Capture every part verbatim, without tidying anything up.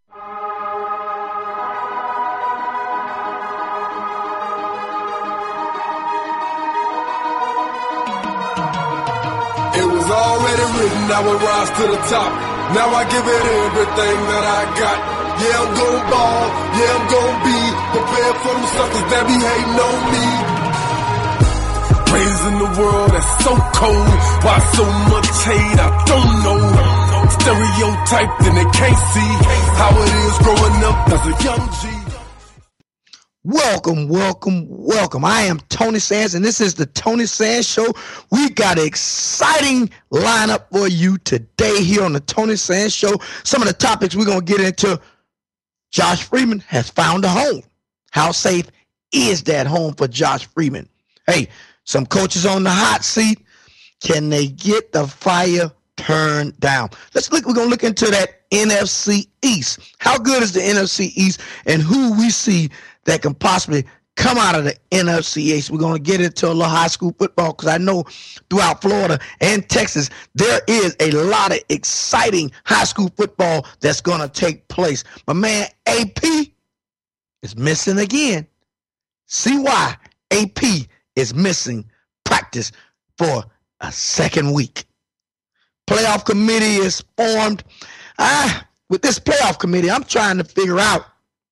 It was already written, I would rise to the top. Now I give it everything that I got. Yeah, I'm gon' ball, yeah, I'm gon' be prepared for them suckers that be hating on me. Raising the world that's so cold. Why so much hate, I don't know. Stereotyped and they can't see how it is growing up as a young G. Welcome, welcome, welcome. I am Tony Sands, and this is the Tony Sands Show. We got an exciting lineup for you today here on the Tony Sands Show. Some of the topics we're going to get into. Josh Freeman has found a home. How safe is that home for Josh Freeman? Hey, some coaches on the hot seat. Can they get the fire turned down? Let's look. We're going to look into that N F C East. How good is the N F C East, and who we see that can possibly come out of the N F C East? We're going to get into a little high school football because I know throughout Florida and Texas, there is a lot of exciting high school football that's going to take place. My man A P is missing again. See why A P is missing practice for a second week. Playoff committee is formed. Ah, with this playoff committee, I'm trying to figure out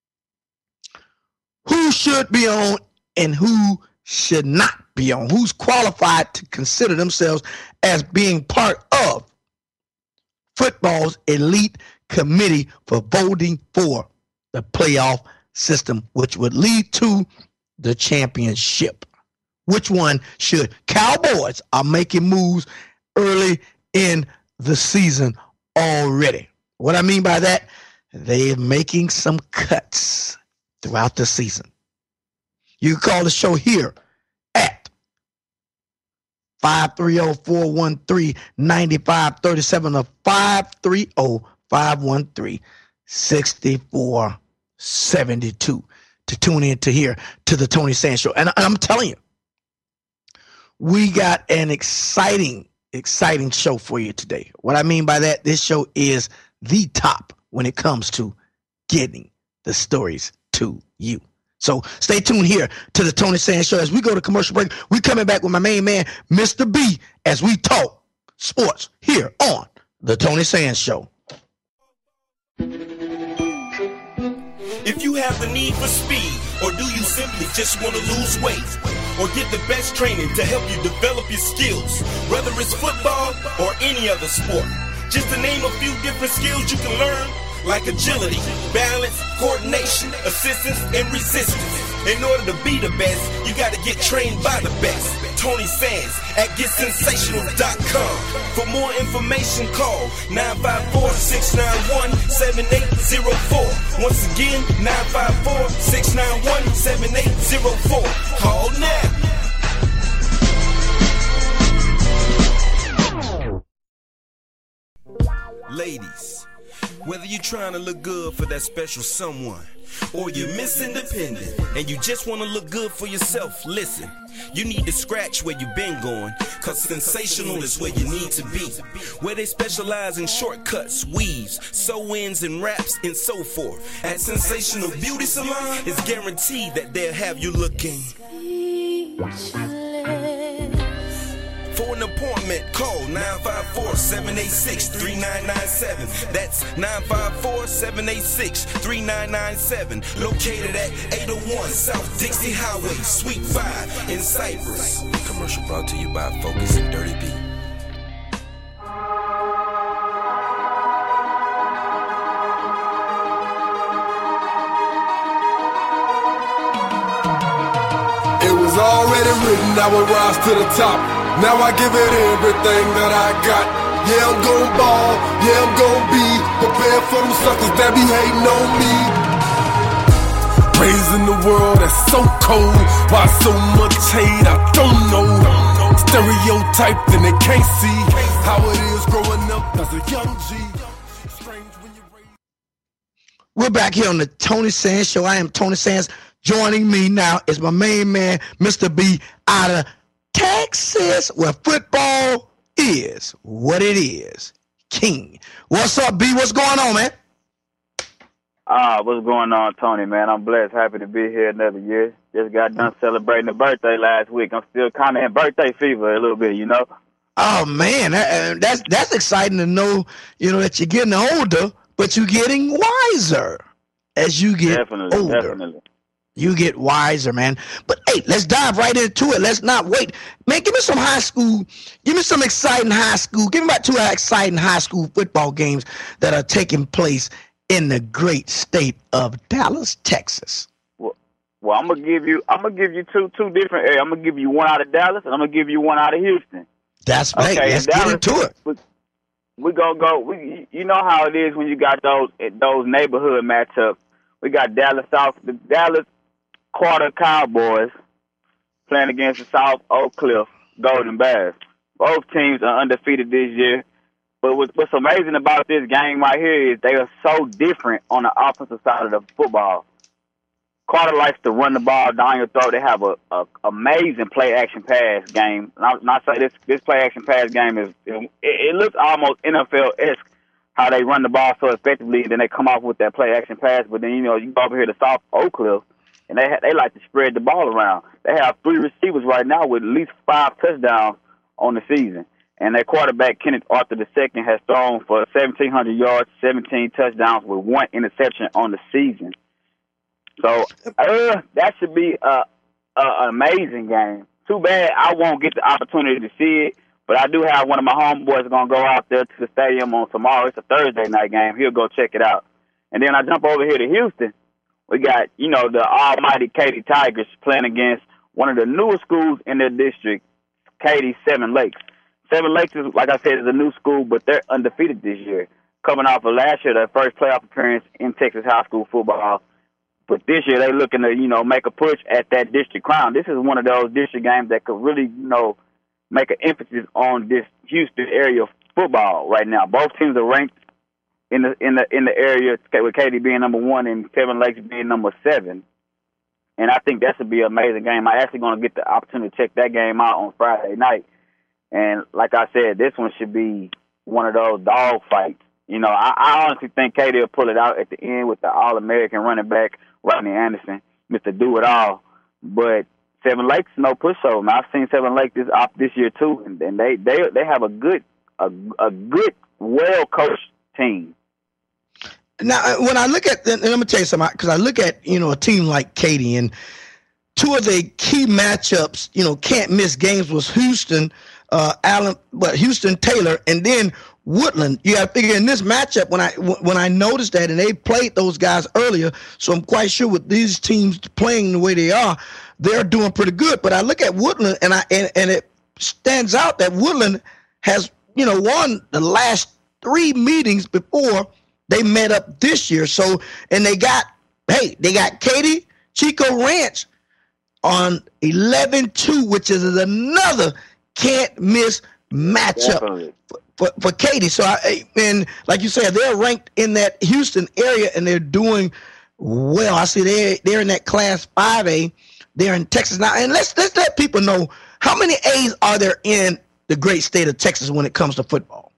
who should be on and who should not be on. Who's qualified to consider themselves as being part of football's elite committee for voting for the playoff system, which would lead to the championship. Which one should? Cowboys are making moves early in the season already. What I mean by that, they're making some cuts throughout the season. You can call the show here at five three zero, four one three, nine five three seven or five three zero, five one three, six four seven two to tune in to here to the Tony Sands Show. And I'm telling you, we got an exciting, exciting show for you today. What I mean by that, this show is the top when it comes to getting the stories to you. So stay tuned here to the Tony Sands Show. As we go to commercial break, we're coming back with my main man, Mister B, as we talk sports here on the Tony Sands Show. If you have the need for speed, or do you simply just want to lose weight, or get the best training to help you develop your skills, whether it's football or any other sport, just to name a few different skills you can learn, like agility, balance, coordination, assistance, and resistance. In order to be the best, you got to get trained by the best. Tony Sands at get sensational dot com. For more information, call nine five four, six nine one, seven eight zero four. Once again, nine five four, six nine one, seven eight zero four. Call now. Ladies, whether you're trying to look good for that special someone, or you're Miss Independent and you just want to look good for yourself, listen, you need to scratch where you've been going, cause Sensational is where you need to be, where they specialize in shortcuts, weaves, sew-ins and wraps and so forth. At Sensational Beauty Salon, it's guaranteed that they'll have you looking. For an appointment, call nine five four, seven eight six, three nine nine seven. That's nine five four, seven eight six, three nine nine seven. Located at eight oh one South Dixie Highway, Suite five in Cypress. Commercial brought to you by Focus and Dirty B. It was already written, I would rise to the top. Now I give it everything that I got. Yeah, I'm gon' ball, yeah, I'm gon' be prepared for them suckers that be hating on me. Raising the world that's so cold. Why so much hate, I don't know. Stereotyped and they can't see how it is growing up as a young G. Strange when you raise. We're back here on the Tony Sands Show. I am Tony Sands. Joining me now is my main man, Mister B, out of Texas, where football is what it is. King. What's up, B? What's going on, man? Ah, what's going on, Tony, man? I'm blessed. Happy to be here another year. Just got done celebrating a birthday last week. I'm still kind of in birthday fever a little bit, you know? Oh, man, that, that's that's exciting to know, you know, that you're getting older, but you're getting wiser as you get definitely, older. Definitely. You get wiser, man. But, hey, let's dive right into it. Let's not wait. Man, give me some high school. Give me some exciting high school. Give me about two exciting high school football games that are taking place in the great state of Dallas, Texas. Well, well I'm gonna give you. I'm gonna give you two two different areas. I'm gonna give you one out of Dallas, and I'm gonna give you one out of Houston. That's right. Okay, let's Dallas, get into it. We, we gonna go. We, you know how it is when you got those those neighborhood matchups. We got Dallas South, the Dallas Carter Cowboys playing against the South Oak Cliff Golden Bears. Both teams are undefeated this year. But what's amazing about this game right here is they are so different on the offensive side of the football. Carter likes to run the ball down your throat. They have a, a amazing play action pass game. And I, and I say this this play action pass game is it, it looks almost N F L-esque how they run the ball so effectively. And then they come off with that play action pass. But then you know you go over here to South Oak Cliff, and they ha- they like to spread the ball around. They have three receivers right now with at least five touchdowns on the season. And their quarterback, Kenneth Arthur the second, has thrown for seventeen hundred yards, seventeen touchdowns with one interception on the season. So uh, that should be a, a, an amazing game. Too bad I won't get the opportunity to see it, but I do have one of my homeboys going to go out there to the stadium on tomorrow. It's a Thursday night game. He'll go check it out. And then I jump over here to Houston. We got, you know, the almighty Katy Tigers playing against one of the newest schools in their district, Katy Seven Lakes. Seven Lakes, is, like I said, is a new school, but they're undefeated this year. Coming off of last year, their first playoff appearance in Texas high school football. But this year, they're looking to, you know, make a push at that district crown. This is one of those district games that could really, you know, make an emphasis on this Houston area of football right now. Both teams are ranked in the in the in the area, with Katy being number one and Seven Lakes being number seven. And I think that should be an amazing game. I'm actually going to get the opportunity to check that game out on Friday night. And like I said, this one should be one of those dog fights. You know, I, I honestly think Katy will pull it out at the end with the All-American running back, Rodney Anderson, Mister Do-It-All. But Seven Lakes, no pushover, man. I've seen Seven Lakes this op this year too, and, and they, they they have a good a, a good, well-coached team. Now, when I look at, and let me tell you something, because I look at, you know, a team like Katy, and two of the key matchups, you know, can't miss games was Houston, uh, Allen, but Houston Taylor, and then Woodland. You got to figure in this matchup when I when I noticed that, and they played those guys earlier, so I'm quite sure with these teams playing the way they are, they're doing pretty good. But I look at Woodland, and I and, and it stands out that Woodland has, you know, won the last three meetings before they met up this year. So, and they got, hey, they got Katy Chico Ranch on eleven two, which is another can't miss matchup for, for, for Katy. So, I, and like you said, they're ranked in that Houston area, and they're doing well. I see they're, they're in that Class five A. They're in Texas now. And let's, let's let people know, how many A's are there in the great state of Texas when it comes to football?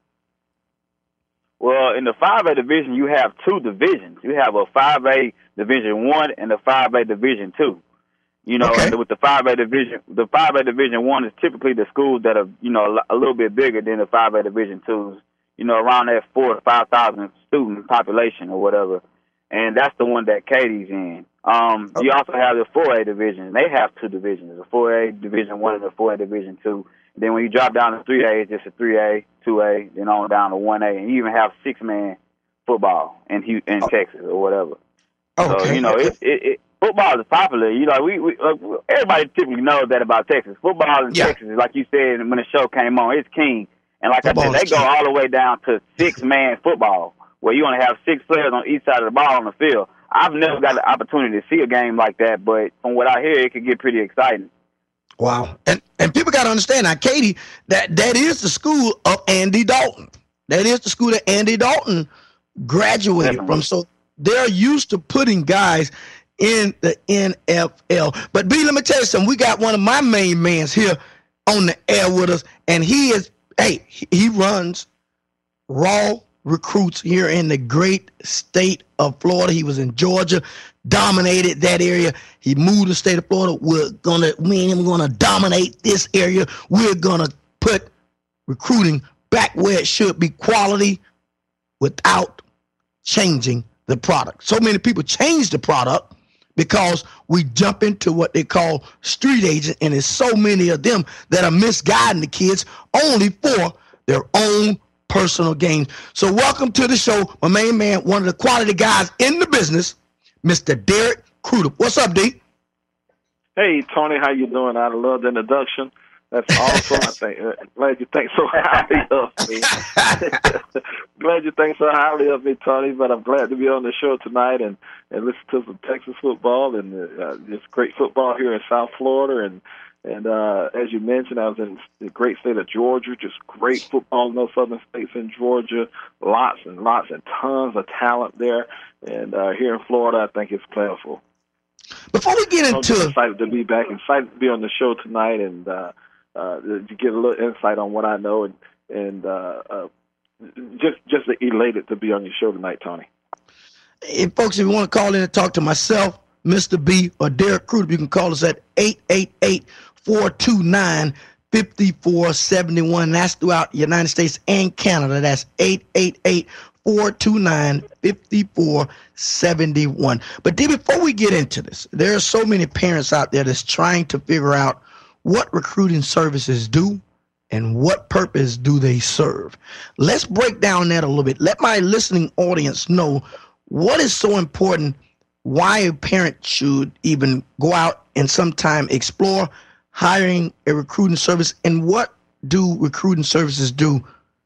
Well, in the five A division, you have two divisions. You have a five A Division One and a five A Division Two. You know, okay. With the five A division, the five A Division One is typically the schools that are, you know, a little bit bigger than the five A Division Twos. You know, around that four to five thousand student population or whatever, and that's the one that Katy's in. Um, okay. You also have the four A division. They have two divisions: the four A Division One and the four A Division Two. Then when you drop down to three A, it's just a three A, two A, then on down to one A, and you even have six man football in in oh. Texas or whatever. Okay. So you know, it, it, it football is popular. You know, we, we uh, everybody typically knows that about Texas. Football in yeah. Texas, like you said when the show came on, it's king. And like football I said, they go all the way down to six-man football, where you only have six players on each side of the ball on the field. I've never got the opportunity to see a game like that, but from what I hear, it could get pretty exciting. Wow. And and people got to understand, now, Katy, that, that is the school of Andy Dalton. That is the school that Andy Dalton graduated Definitely. from. So they're used to putting guys in the N F L. But, B, let me tell you something. We got one of my main mans here on the air with us, and he is, hey, he runs Raw recruits here in the great state of Florida. He was in Georgia, dominated that area. He moved to the state of Florida. We're gonna, me and him, are gonna dominate this area. We're gonna put recruiting back where it should be, quality, without changing the product. So many people change the product because we jump into what they call street agent, and there's so many of them that are misguiding the kids only for their own personal gain. So welcome to the show, my main man, one of the quality guys in the business, Mister Derek Crudup. What's up, D? Hey, Tony, how you doing? I love the introduction. That's awesome. I think, uh, glad you think so highly of me. Glad you think so highly of me, Tony. But I'm glad to be on the show tonight and, and listen to some Texas football and uh, just great football here in South Florida. And and uh, as you mentioned, I was in the great state of Georgia. Just great football in those southern states in Georgia. Lots and lots and tons of talent there. And uh, here in Florida, I think it's plentiful. Before we get into, I'm excited to be back, excited to be on the show tonight, and. Uh, Uh, to get a little insight on what I know, and and uh, uh, just just elated to be on your show tonight, Tony. If folks, if you want to call in and talk to myself, Mister B, or Derek Crudup, you can call us at eight eight eight, four two nine, five four seven one. That's throughout the United States and Canada. That's eight eight eight, four two nine, five four seven one. But D, before we get into this, there are so many parents out there that's trying to figure out what recruiting services do and what purpose do they serve. Let's break down that a little bit. Let my listening audience know what is so important, why a parent should even go out and sometime explore hiring a recruiting service, and what do recruiting services do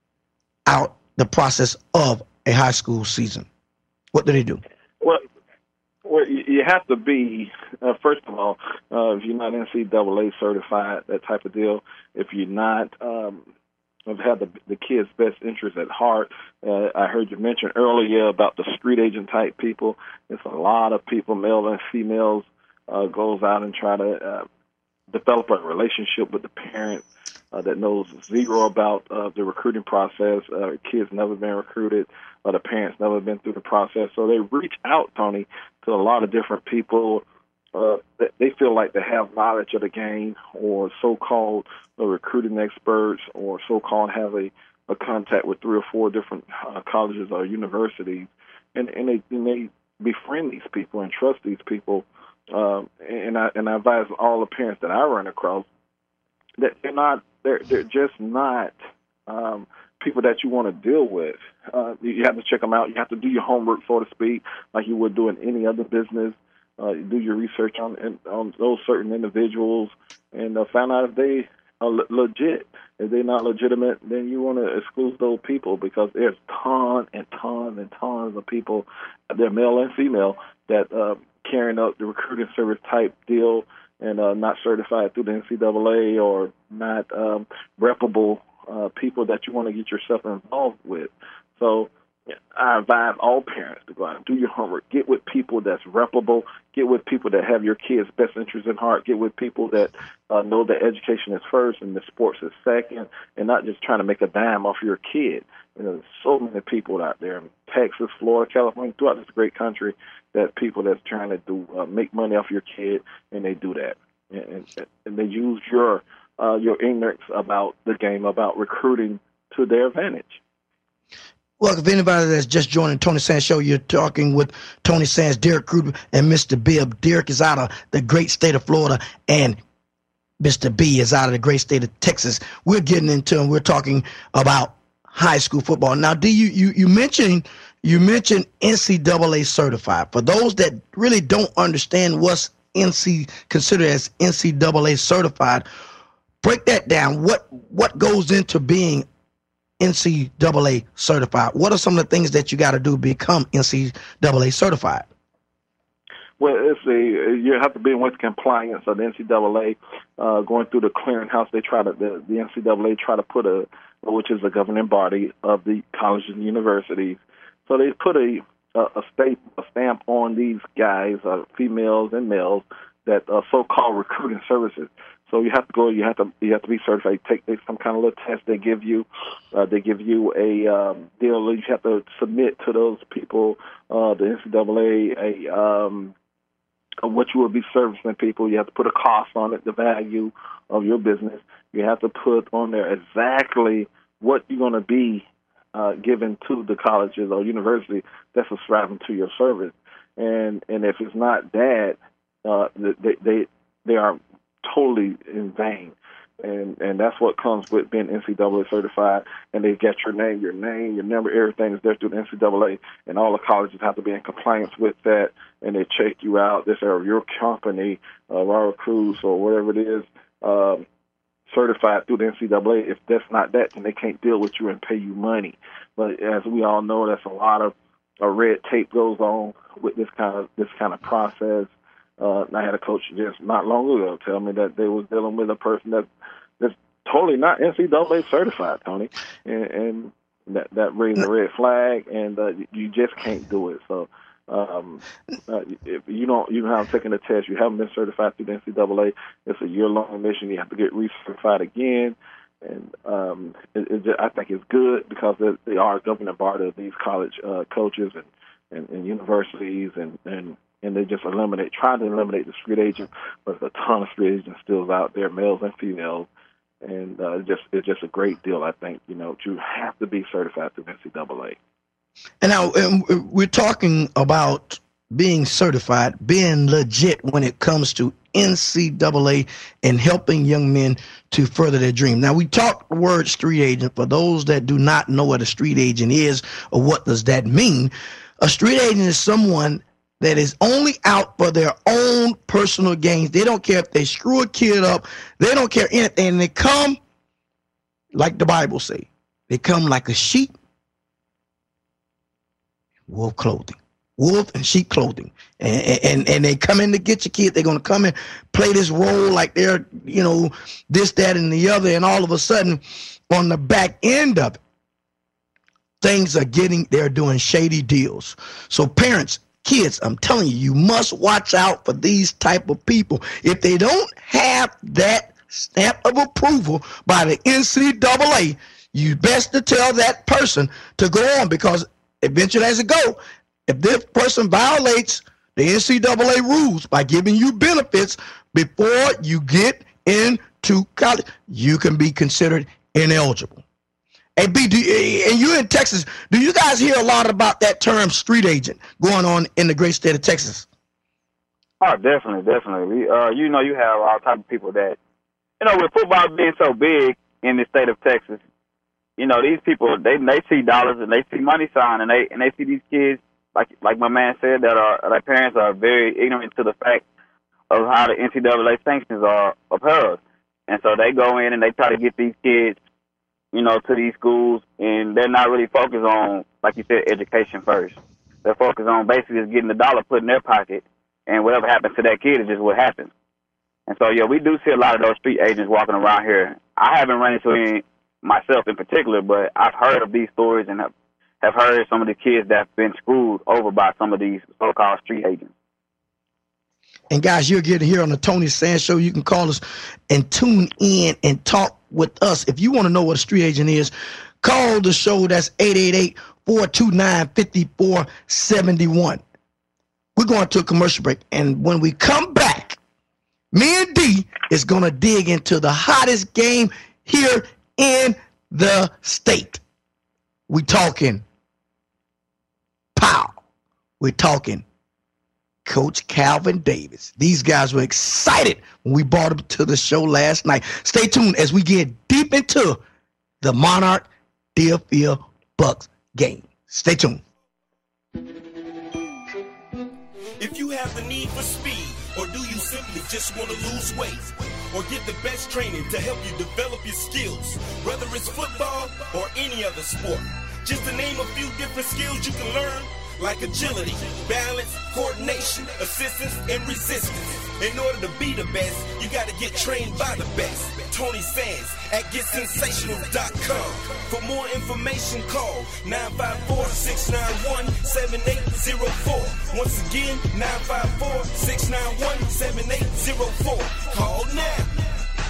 out the process of a high school season. What do they do? Well, well you have to be, uh, first of all, uh, if you're not N C double A certified, that type of deal, if you're not um, have the, the kids' best interest at heart. Uh, I heard you mention earlier about the street agent type people. It's a lot of people, male and females, uh, goes out and try to uh, develop a relationship with the parent uh, that knows zero about uh, the recruiting process. Uh, kids never been recruited, or the parents never been through the process. So they reach out, Tony, to a lot of different people. Uh, they feel like they have knowledge of the game, or so-called uh, recruiting experts, or so-called have a, a contact with three or four different uh, colleges or universities, and, and, they, and they befriend these people and trust these people. Um, and I and I advise all the parents that I run across that they're not they're they're just not um, people that you want to deal with. Uh, you have to check them out. You have to do your homework, so to speak, like you would do in any other business. Uh, you do your research on on those certain individuals and uh, find out if they are le- legit. If they're not legitimate, then you want to exclude those people, because there's tons and tons and tons of people, they're male and female, that uh, carrying out the recruiting service type deal and uh, not certified through the N C double A, or not um, reputable uh, people that you want to get yourself involved with. So I advise all parents to go out and do your homework. Get with people that's reputable. Get with people that have your kids' best interests in heart. Get with people that uh, know that education is first and the sports is second, and not just trying to make a dime off your kid. You know, there's so many people out there in Texas, Florida, California, throughout this great country, that people that's trying to do uh, make money off your kid, and they do that. And, and, and they use your uh, your ignorance about the game, about recruiting, to their advantage. Well, if anybody that's just joining Tony Sands Show, you're talking with Tony Sands, Derek Crudup, and Mister Bibb. Derek is out of the great state of Florida, and Mister B is out of the great state of Texas. We're getting into, and we're talking about high school football. Now, do you you you mentioned you mentioned N C double A certified. For those that really don't understand what's N C considered as N C double A certified, break that down. What what goes into being N C double A certified? What are some of the things that you got to do to become N C double A certified? Well, it's a you have to be with compliance of the N C double A. Uh, going through the clearinghouse, they try to the, the N C double A try to put a, which is a governing body of the colleges and universities. So they put a a, a state a stamp on these guys, uh, females and males, that uh, so-called recruiting services. So you have to go. You have to. You have to be certified. You take some kind of little test they give you. Uh, they give you a um, deal. You have to submit to those people, uh, the N C double A, a um, what you will be servicing people. You have to put a cost on it, the value of your business. You have to put on there exactly what you're going to be uh, given to the colleges or university that's subscribing to your service. And and if it's not that, uh, they they they are totally in vain. And and that's what comes with being N C double A certified. And they get your name, your name, your number, everything is there through the N C double A. And all the colleges have to be in compliance with that. And they check you out. This are your company, uh, Robert Cruz or whatever it is, um, certified through the N C double A. If that's not that, then they can't deal with you and pay you money. But as we all know, that's a lot of uh, red tape goes on with this kind of this kind of process. Uh, I had a coach just not long ago tell me that they was dealing with a person that that's totally not N C double A certified, Tony, and, and that that raised a red flag, and uh, you just can't do it. So um, uh, if you don't you haven't taken the test, you haven't been certified through the N C double A. It's a year long mission. You have to get recertified again, and um, it, it just, I think it's good because they, they are a governing body of these college uh, coaches and, and, and universities and. and And they just eliminate, trying to eliminate the street agent, but there's a ton of street agents still out there, males and females, and uh, it's just it's just a great deal. I think you know you have to be certified through N C double A. And now and we're talking about being certified, being legit when it comes to N C double A and helping young men to further their dream. Now we talk the word street agent. For those that do not know what a street agent is or what does that mean, a street agent is someone that is only out for their own personal gains. They don't care if they screw a kid up. They don't care anything. And they come, like the Bible say, they come like a sheep, wolf clothing, wolf and sheep clothing. And, and, and they come in to get your kid. They're going to come and play this role like they're, you know, this, that, and the other. And all of a sudden, on the back end of it, things are getting, they're doing shady deals. So parents, kids, I'm telling you, you must watch out for these type of people. If they don't have that stamp of approval by the N C double A, you best to tell that person to go on, because eventually as it go, if this person violates the N C double A rules by giving you benefits before you get into college, you can be considered ineligible. Hey, B, do you, and you're in Texas, do you guys hear a lot about that term street agent going on in the great state of Texas? Oh, definitely, definitely. We, uh, you know, you have all type of people that, you know, with football being so big in the state of Texas, you know, these people, they they see dollars and they see money sign, and they and they see these kids, like like my man said, that are their parents are very ignorant to the fact of how the N C double A sanctions are upheld. And so they go in and they try to get these kids, you know, to these schools, and they're not really focused on, like you said, education first. They're focused on basically just getting the dollar put in their pocket, and whatever happens to that kid is just what happens. And so, yeah, we do see a lot of those street agents walking around here. I haven't run into any myself in particular, but I've heard of these stories and have, have heard some of the kids that have been screwed over by some of these so-called street agents. And guys, you're getting here on the Tony Sands Show. You can call us and tune in and talk with us. If you want to know what a street agent is, call the show. That's eight eight eight, four two nine, five four seven one. We're going to a commercial break, and when we come back, me and D is going to dig into the hottest game here in the state. We talking pow. We're talking Coach Calvin Davis. These guys were excited when we brought them to the show last night. Stay tuned as we get deep into the Monarch Deerfield Bucks game. Stay tuned. If you have the need for speed, or do you simply just want to lose weight, or get the best training to help you develop your skills, whether it's football or any other sport, just to name a few different skills you can learn, like agility, balance, coordination, assistance, and resistance. In order to be the best, you got to get trained by the best. Tony Sands at get sensational dot com. For more information, call nine five four, six nine one, seven eight zero four. Once again, nine five four, six nine one, seven eight zero four. Call now.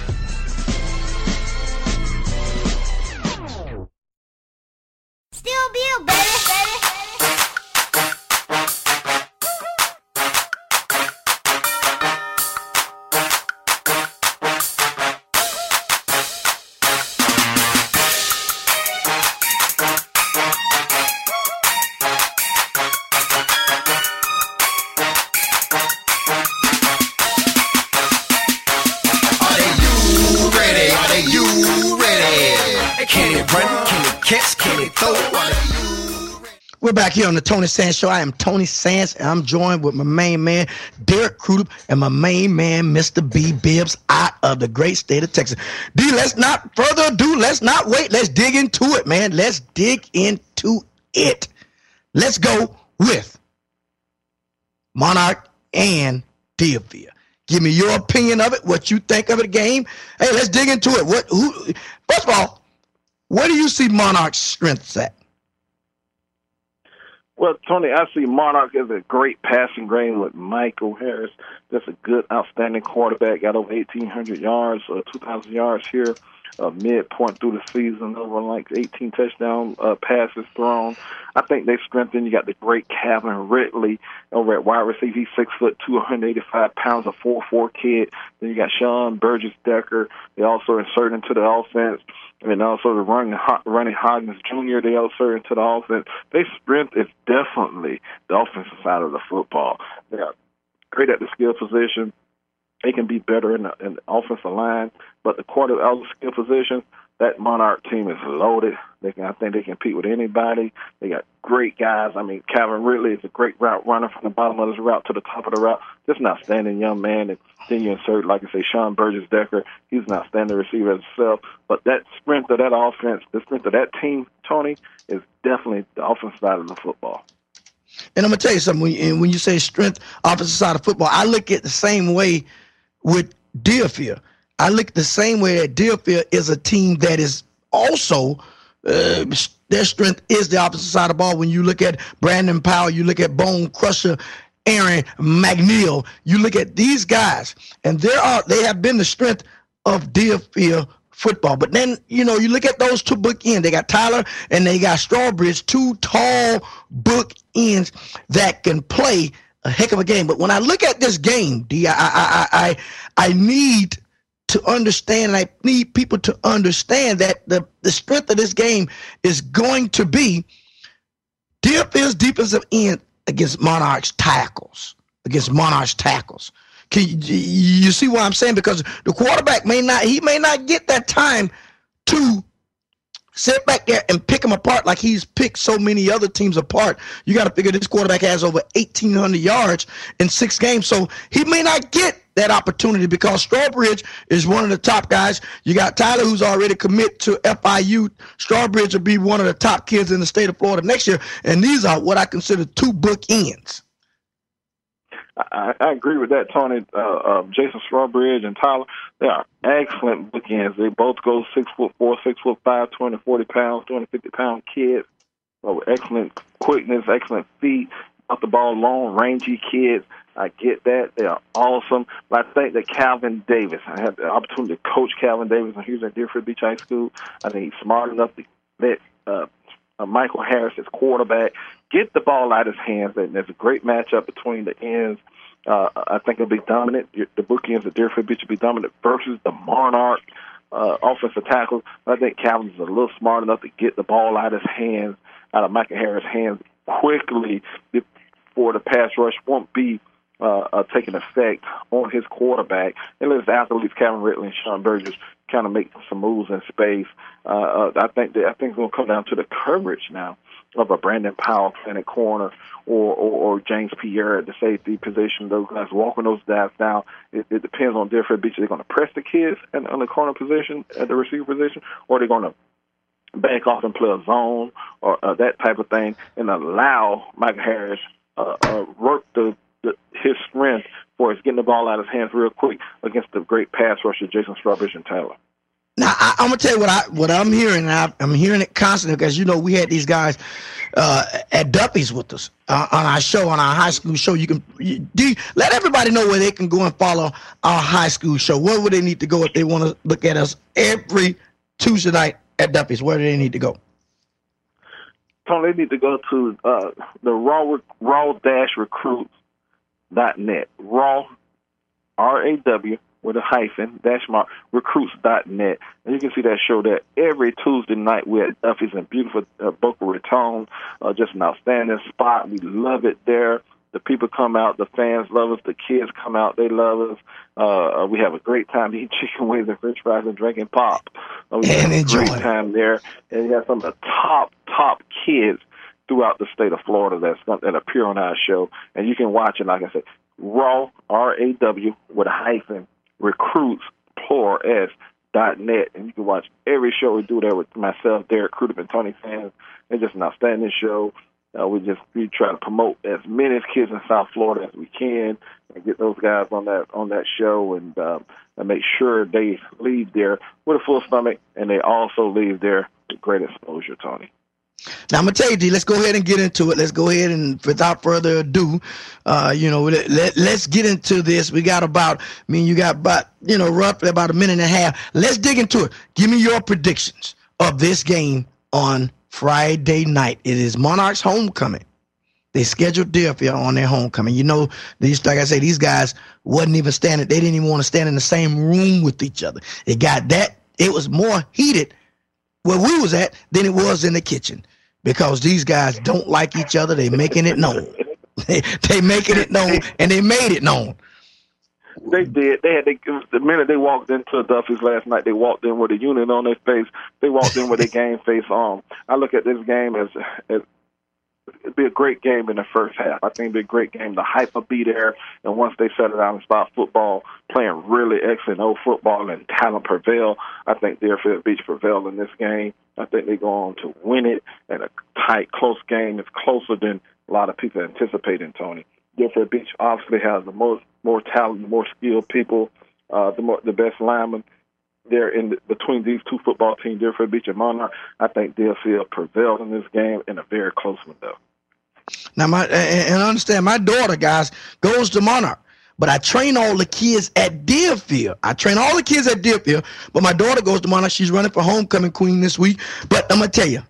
We're back here on the Tony Sands Show. I am Tony Sands, and I'm joined with my main man, Derek Crudup, and my main man, Mister B. Bibbs, out of the great state of Texas. D, let's not further ado. Let's not wait. Let's dig into it, man. Let's dig into it. Let's go with Monarch and Deerfield. Give me your opinion of it, what you think of the game. Hey, let's dig into it. What? Who? First of all, where do you see Monarch's strengths at? Well, Tony, I see Monarch as a great passing game with Michael Harris. That's a good, outstanding quarterback. Got over eighteen hundred yards, uh, two thousand yards here, uh, midpoint through the season, over like eighteen touchdown uh, passes thrown. I think they strengthened. You got the great Calvin Ridley over at wide receiver. He's six foot two, one hundred eighty-five pounds, a four four kid. Then you got Sean Burgess-Decker. They also insert into the offense. And also the running, running Hodgins Junior, they also into the offense. Their strength is definitely the offensive side of the football. They are great at the skill position. They can be better in the, in the offensive line, but the quarter of the skill position, that Monarch team is loaded. They can, I think they can compete with anybody. They got great guys. I mean, Calvin Ridley is a great route runner from the bottom of his route to the top of the route. Just an outstanding young man. And then you insert, like I say, Sean Burgess-Decker. He's an outstanding receiver himself. But that strength of that offense, the strength of that team, Tony, is definitely the offensive side of the football. And I'm going to tell you something. When you, when you say strength, offensive side of football, I look at the same way with Deerfield. I look the same way that Deerfield is a team that is also uh, their strength is the opposite side of the ball. When you look at Brandon Powell, you look at Bone Crusher, Aaron McNeil, you look at these guys, and there are they have been the strength of Deerfield football. But then, you know, you look at those two bookends. They got Tyler and they got Strawbridge, two tall bookends that can play a heck of a game. But when I look at this game, D, I I I I, I need to understand, and I need people to understand that the, the strength of this game is going to be Deerfield's defensive end against Monarch's tackles, against Monarch's tackles. Can you, you see what I'm saying? Because the quarterback may not, he may not get that time to sit back there and pick them apart like he's picked so many other teams apart. You got to figure this quarterback has over eighteen hundred yards in six games, so he may not get that opportunity because Strawbridge is one of the top guys. You got Tyler, who's already committed to F I U. Strawbridge will be one of the top kids in the state of Florida next year, and these are what I consider two bookends. I, I agree with that, Tony. Uh, uh, Jason Strawbridge and Tyler, they are excellent bookends. They both go six foot four, six foot five, two hundred forty pounds, two hundred fifty pound kids. So excellent quickness, excellent feet, off the ball, long, rangy kids. I get that. They are awesome. But I think that Calvin Davis, I had the opportunity to coach Calvin Davis when he was at Deerfield Beach High School. I think he's smart enough to let uh, uh, Michael Harris, his quarterback, get the ball out of his hands. And there's a great matchup between the ends. Uh, I think it'll be dominant. The bookends at Deerfield Beach will be dominant versus the Monarch uh, offensive tackles. I think Calvin's a little smart enough to get the ball out of his hands, out of Michael Harris' hands quickly before the pass rush won't be uh, uh, taking effect on his quarterback. And let his athletes, Calvin Ridley and Sean Burgess, kind of make some moves in space. Uh, uh, I think that I think it's going to come down to the coverage now of a Brandon Powell playing at corner or, or, or James Pierre at the safety position. Those guys walking those guys down. It, it depends on Deerfield Beach. They're going to press the kids in, in the corner position, at the receiver position, or they're going to back off and play a zone or uh, that type of thing and allow Michael Harris uh, uh, work the, the his strength for his getting the ball out of his hands real quick against the great pass rusher Jason Strawbridge and Tyler. Now, I, I'm gonna tell you what I what I'm hearing. And I, I'm hearing it constantly because you know we had these guys uh, at Duffy's with us uh, on our show, on our high school show. You can you, do you, let everybody know where they can go and follow our high school show. Where would they need to go if they want to look at us every Tuesday night at Duffy's? Where do they need to go? Tony, they need to go to uh, the raw raw dash recruits dot net. Raw, R A W. with a hyphen, dash mark, recruits dot net. And you can see that show there every Tuesday night. We're at Duffy's in beautiful uh, Boca Raton. Uh, just an outstanding spot. We love it there. The people come out. The fans love us. The kids come out. They love us. Uh, we have a great time eating chicken wings and french fries and drinking pop. Uh, we and have a enjoy great time there. And we have some of the top, top kids throughout the state of Florida that's going to appear on our show. And you can watch it, like I said, Raw, R A W, with a hyphen, recruits, plural S, dot net. And you can watch every show we do there with myself, Derek Crudup, and Tony Sands. It's just an outstanding show. Uh, we just we try to promote as many kids in South Florida as we can and get those guys on that on that show and, um, and make sure they leave there with a full stomach and they also leave there with great exposure, Tony. Now, I'm going to tell you, D, let's go ahead and get into it. Let's go ahead and, without further ado, uh, you know, let, let, let's get into this. We got about, I mean, you got about, you know, roughly about a minute and a half. Let's dig into it. Give me your predictions of this game on Friday night. It is Monarchs homecoming. They scheduled Deerfield on their homecoming. You know, these, like I say, these guys wasn't even standing. They didn't even want to stand in the same room with each other. It got that. It was more heated where we was at than it was in the kitchen because these guys don't like each other. They making it known. they, they making it known, and they made it known. They did. They had they, the minute they walked into Duffy's last night, they walked in with a unit on their face. They walked in with their game face on. I look at this game as, as it'd be a great game in the first half. I think it'd be a great game. The hype will be there, and once they settle down and start football, playing really excellent old football and talent prevail, I think Deerfield Beach prevail in this game. I think they go on to win it in a tight, close game. It's closer than a lot of people anticipating, Tony. Deerfield Beach obviously has the most more talent, the more skilled people, uh, the more the best linemen. They're in the, between these two football teams, Deerfield Beach and Monarch. I think Deerfield prevailed in this game in a very close one, though. Now, my and I understand my daughter, guys, goes to Monarch, but I train all the kids at Deerfield. I train all the kids at Deerfield, but my daughter goes to Monarch. She's running for homecoming queen this week. But I'm gonna tell you,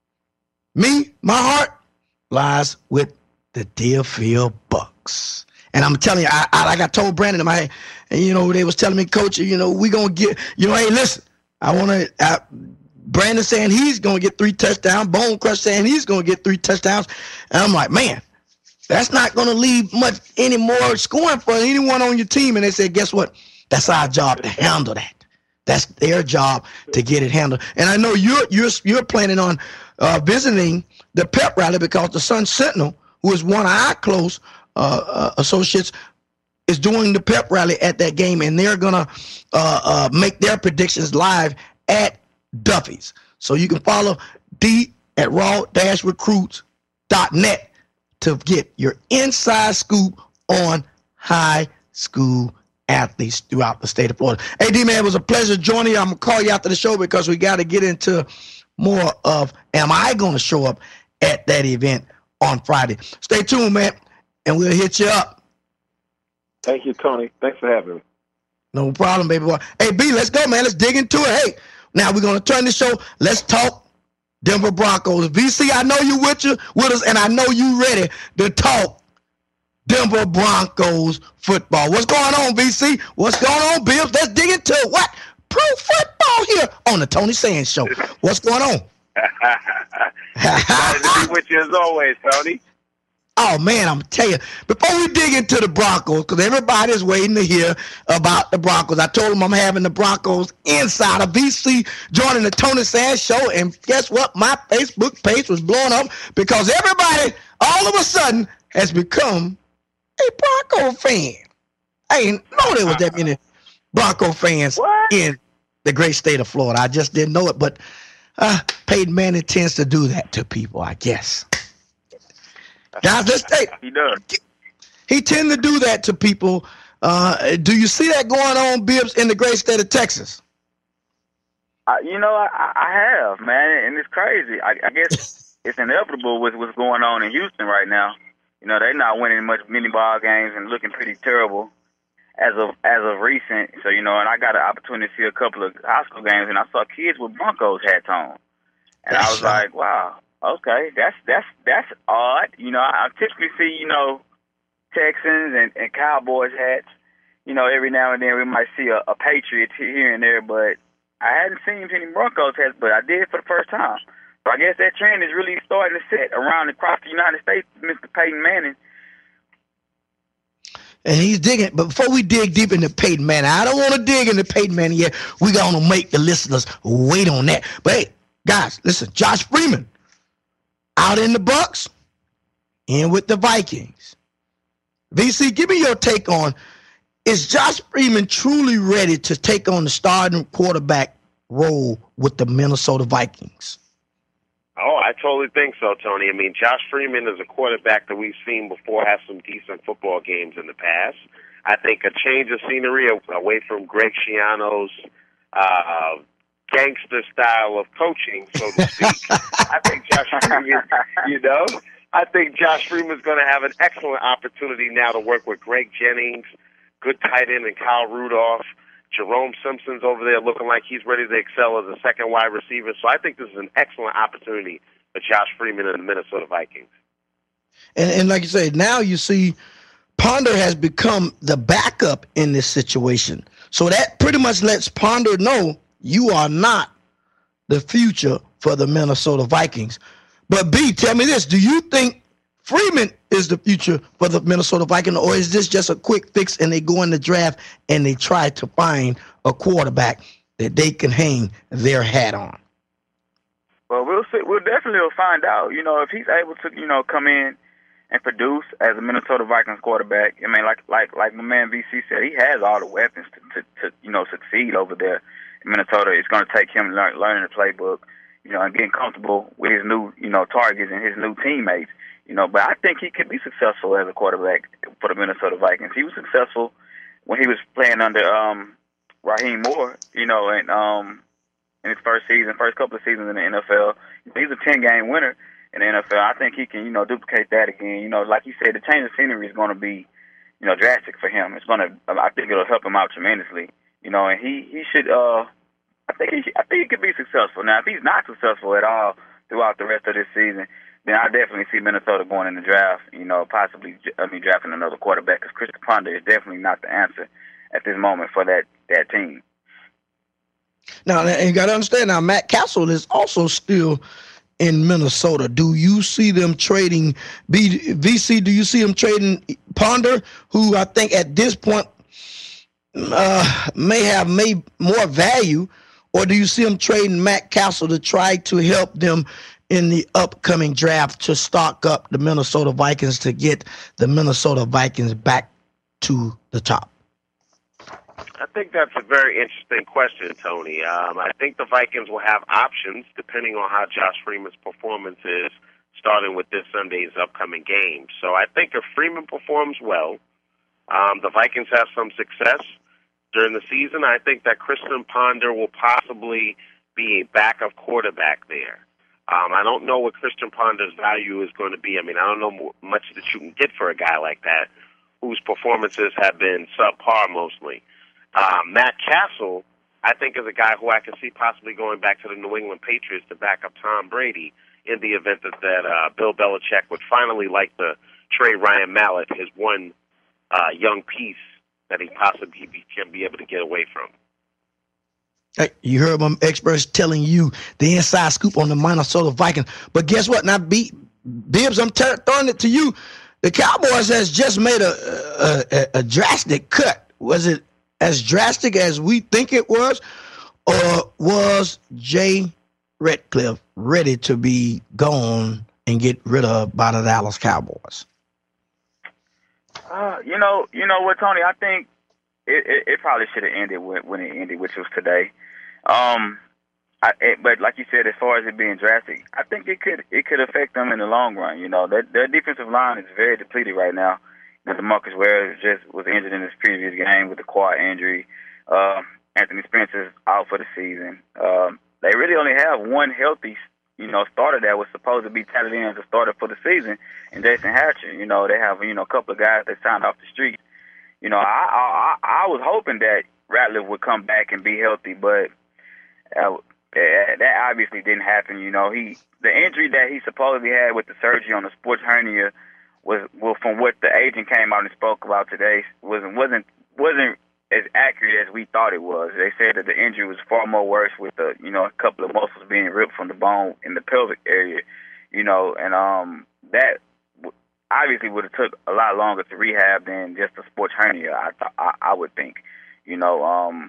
me, my heart lies with the Deerfield Bucks. And I'm telling you, I, I like I told Brandon, my, and you know, they was telling me, Coach, you know, we gonna get, you know, hey, listen, I want to. Brandon saying he's gonna get three touchdowns. Bone Crush saying he's gonna get three touchdowns. And I'm like, man, that's not gonna leave much any more scoring for anyone on your team. And they said, guess what? That's our job to handle that. That's their job to get it handled. And I know you're you're you're planning on uh, visiting the pep rally because the Sun Sentinel, who is one of our close uh, uh, associates, is doing the pep rally at that game, and they're gonna uh, uh, make their predictions live at Duffy's. So you can follow D at raw dash recruits dot net to get your inside scoop on high school athletes throughout the state of Florida. Hey, D, man, it was a pleasure joining you. I'm going to call you after the show because we got to get into more of, am I going to show up at that event on Friday? Stay tuned, man, and we'll hit you up. Thank you, Tony. Thanks for having me. No problem, baby boy. Hey, B, let's go, man. Let's dig into it. Hey, now we're going to turn the show. Let's talk Denver Broncos. V C, I know you with you with us, and I know you ready to talk Denver Broncos football. What's going on, V C? What's going on, Bills? Let's dig into it. What? Pro football here on the Tony Sands Show. What's going on? Glad to be with you as always, Tony. Oh, man, I'm telling you, before we dig into the Broncos, because everybody's waiting to hear about the Broncos. I told them I'm having the Broncos Insider, V C joining the Tony Sands Show, and guess what? My Facebook page was blowing up because everybody, all of a sudden, has become a Bronco fan. I didn't know there was that many Bronco fans what? in the great state of Florida. I just didn't know it, but uh, Peyton Manning tends to do that to people, I guess. Guys, let's take. He does. He tend to do that to people. Uh, do you see that going on, Bibbs, in the great state of Texas? I, you know, I, I have, man, and it's crazy. I, I guess it's inevitable with what's going on in Houston right now. You know, they're not winning much many ball games and looking pretty terrible as of as of recent. So, you know, and I got an opportunity to see a couple of high school games, and I saw kids with Broncos hats on, and That's I was right. like, wow. Okay, that's that's that's odd. You know, I typically see, you know, Texans and, and Cowboys hats. You know, every now and then we might see a, a Patriots here and there, but I hadn't seen any Broncos hats, but I did for the first time. So I guess that trend is really starting to set around across the United States, Mister Peyton Manning. And he's digging. But before we dig deep into Peyton Manning, I don't want to dig into Peyton Manning yet. We're going to make the listeners wait on that. But, hey, guys, listen, Josh Freeman out in the Bucks, in with the Vikings. V C, give me your take on, is Josh Freeman truly ready to take on the starting quarterback role with the Minnesota Vikings? Oh, I totally think so, Tony. I mean, Josh Freeman is a quarterback that we've seen before have some decent football games in the past. I think a change of scenery away from Greg Schiano's uh, gangster style of coaching, so to speak. I think Josh Freeman, you know, I think Josh Freeman's going to have an excellent opportunity now to work with Greg Jennings, good tight end, and Kyle Rudolph. Jerome Simpson's over there looking like he's ready to excel as a second wide receiver. So I think this is an excellent opportunity for Josh Freeman and the Minnesota Vikings. And, and like you say, now you see Ponder has become the backup in this situation. So that pretty much lets Ponder know you are not the future for the Minnesota Vikings. But B, tell me this, do you think Freeman is the future for the Minnesota Vikings, or is this just a quick fix and they go in the draft and they try to find a quarterback that they can hang their hat on? Well, we'll see. We'll definitely will find out. You know, if he's able to, you know, come in and produce as a Minnesota Vikings quarterback. I mean, like like like my man V C said, he has all the weapons to, to, to you know, succeed over there in Minnesota. It's going to take him learn, learning the playbook, you know, and getting comfortable with his new, you know, targets and his new teammates. You know, but I think he could be successful as a quarterback for the Minnesota Vikings. He was successful when he was playing under um, Raheem Moore, you know, and um, in his first season, first couple of seasons in the N F L. He's a ten-game winner in the N F L. I think he can, you know, duplicate that again. You know, like you said, the change of scenery is going to be, you know, drastic for him. It's going to, I think it'll help him out tremendously. You know, and he, he should, uh, I think he, should, I think he could be successful. Now, if he's not successful at all throughout the rest of this season, then I definitely see Minnesota going in the draft, you know, possibly I mean, drafting another quarterback, because Christian Ponder is definitely not the answer at this moment for that, that team. Now, you got to understand, now, Matt Castle is also still in Minnesota. Do you see them trading, B, V C, do you see them trading Ponder, who I think at this point uh, may have made more value, or do you see them trading Matt Castle to try to help them in the upcoming draft to stock up the Minnesota Vikings to get the Minnesota Vikings back to the top? I think that's a very interesting question, Tony. Um, I think the Vikings will have options depending on how Josh Freeman's performance is starting with this Sunday's upcoming game. So I think if Freeman performs well, um, the Vikings have some success during the season. I think that Christian Ponder will possibly be a backup quarterback there. Um, I don't know what Christian Ponder's value is going to be. I mean, I don't know much that you can get for a guy like that whose performances have been subpar mostly. Um, Matt Castle, I think, is a guy who I can see possibly going back to the New England Patriots to back up Tom Brady in the event that, that uh, Bill Belichick would finally like to trade Ryan Mallett, his one uh, young piece that he possibly be, can be able to get away from. Hey, you heard my experts telling you the inside scoop on the Minnesota Vikings. But guess what? Now, B, Bibbs, I'm ter- throwing it to you. The Cowboys has just made a, a, a, a drastic cut. Was it as drastic as we think it was, or was Jay Ratcliffe ready to be gone and get rid of by the Dallas Cowboys? Uh, you know, you know what, Tony? I think it, it, it probably should have ended when, when it ended, which was today. Um, I, it, but like you said, as far as it being drastic, I think it could it could affect them in the long run. You know, their, their defensive line is very depleted right now. DeMarcus Ware just was injured in his previous game with a quad injury. Uh, Anthony Spencer's out for the season. Um, they really only have one healthy, you know, starter that was supposed to be touted in as a starter for the season, and Jason Hatcher. You know, they have, you know, a couple of guys that signed off the street. You know, I I, I was hoping that Ratliff would come back and be healthy, but uh, that obviously didn't happen. You know, he the injury that he supposedly had with the surgery on the sports hernia was, well, from what the agent came out and spoke about today, wasn't wasn't wasn't as accurate as we thought it was. They said that the injury was far more worse with the, you know, a couple of muscles being ripped from the bone in the pelvic area, you know, and um that obviously would have took a lot longer to rehab than just a sports hernia. I th- I, I would think, you know, um,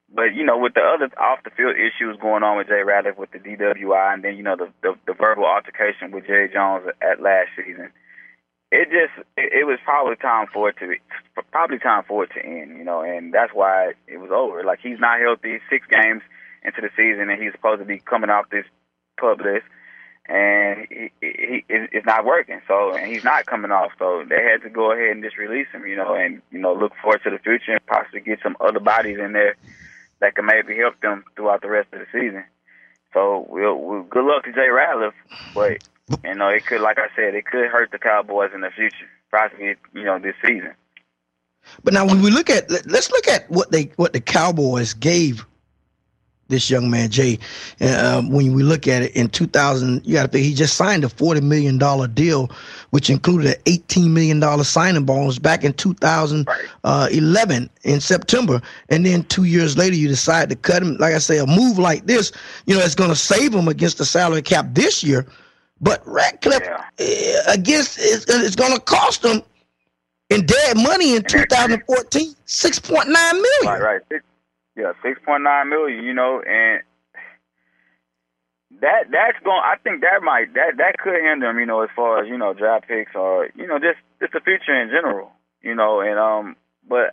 but you know, with the other off the field issues going on with Jay Ratliff with the D W I, and then you know the the, the verbal altercation with Jerry Jones at last season, it just it, it was probably time for it to be, probably time for it to end. You know, and that's why it was over. Like, he's not healthy. Six games into the season, and he's supposed to be coming off this pub list, and he, he, he it's not working. So, and he's not coming off. So they had to go ahead and just release him. You know, and you know, look forward to the future and possibly get some other bodies in there that can maybe help them throughout the rest of the season. So, we'll, we'll good luck to Jay Ratliff, but you know, it could, like I said, it could hurt the Cowboys in the future, possibly, you know, this season. But now, when we look at, let's look at what they what the Cowboys gave this young man, Jay. Uh, when we look at it in two thousand, you got to think he just signed a forty million dollars deal, which included an eighteen million dollars signing bonus back in two thousand eleven in September. And then two years later, you decide to cut him. Like I say, a move like this, you know, it's going to save him against the salary cap this year. But Ratcliffe, yeah. uh, against, it's, it's going to cost him in dead money in two thousand fourteen, six point nine million dollars. Right, right. Six, yeah, six point nine million dollars, you know, and that that's going, I think that might, that, that could hinder him, you know, as far as, you know, draft picks or, you know, just, just the future in general, you know, and, um, but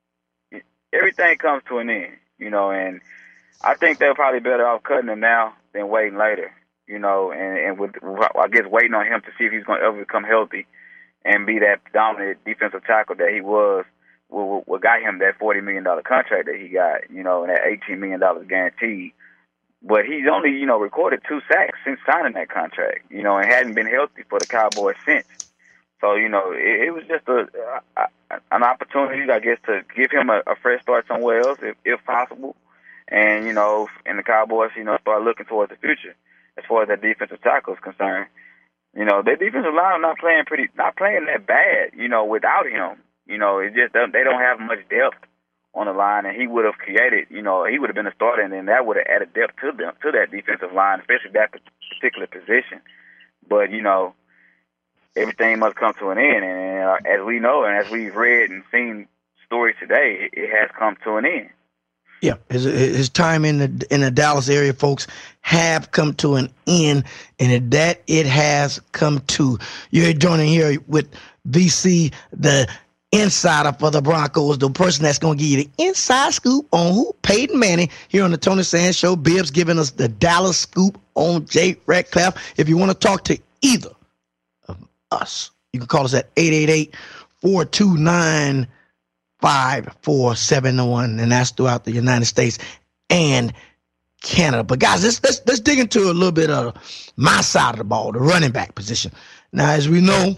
everything comes to an end, you know, and I think they're probably better off cutting him now than waiting later. You know, and, and with, I guess waiting on him to see if he's going to ever become healthy and be that dominant defensive tackle that he was, what, what got him that forty million dollars contract that he got, you know, and that eighteen million dollars guaranteed. But he's only, you know, recorded two sacks since signing that contract, you know, and hadn't been healthy for the Cowboys since. So, you know, it, it was just a, a an opportunity, I guess, to give him a, a fresh start somewhere else, if, if possible. And, you know, and the Cowboys, you know, start looking towards the future. As far as that defensive tackle is concerned, you know, their defensive line not playing pretty, not playing that bad, you know, without him. You know, it just they don't have much depth on the line, and he would have created, you know, he would have been a starter, and then that would have added depth to them, to that defensive line, especially that particular position. But, you know, everything must come to an end, and uh, as we know, and as we've read and seen stories today, it, it has come to an end. Yeah, his his time in the in the Dallas area, folks, have come to an end, and that it has come to. You're joining here with V C, the insider for the Broncos, the person that's going to give you the inside scoop on who Peyton Manning here on the Tony Sands Show. Bibbs giving us the Dallas scoop on Jay Ratcliffe. If you want to talk to either of us, you can call us at eight eight eight, four two nine, five four seven one, and that's throughout the United States and Canada. But guys, let's let's let's dig into a little bit of my side of the ball, the running back position. Now, as we know,